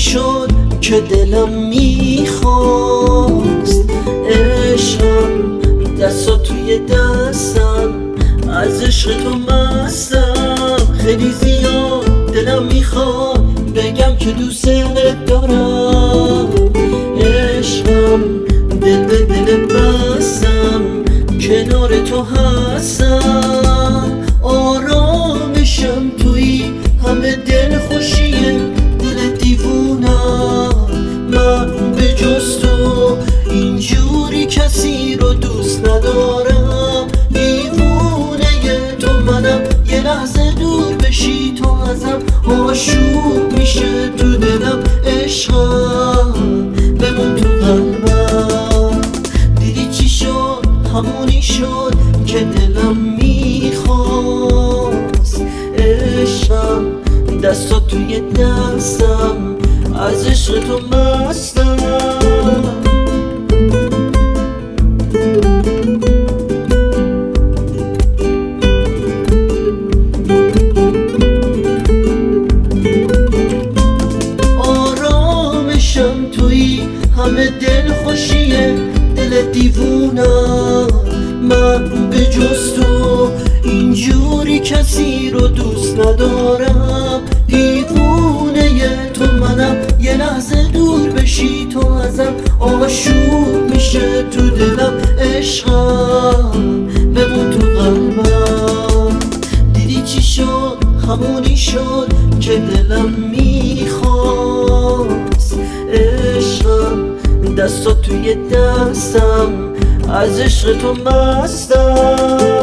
شد که دلم میخواست، عشقم دستا توی دستم، از عشق تو مستم. خیلی زیاد دلم میخواد بگم که دوست دارم، عشقم دل به دل بستم، کنار تو هستم. آرامشم توی همه دل خوشیه، دل دیوونم من به جز تو اینجوری کسی رو دوست ندارم. دیوونه تو منم، یه لحظه دور بشی تو ازم آشوب میشه تو دلم. عشقم بمون تو قلبم. دیدی چی شد؟ همونی شد که دلم میخواست، عشقم دستا توی دستم، از عشق تو مستم. آرامشم توی همه دل خوشیه، دل دیوونم من به جز تو اینجوری کسی رو دوست ندارم. دیوونه تو منم، یه لحظه دور بشی تو ازم آشوب میشه تو دلم. عشقم بمون تو قلبم. دیدی چی شد؟ همونی شد که دلم میخواست، عشقم دستا توی دستم، از عشق تو مستم.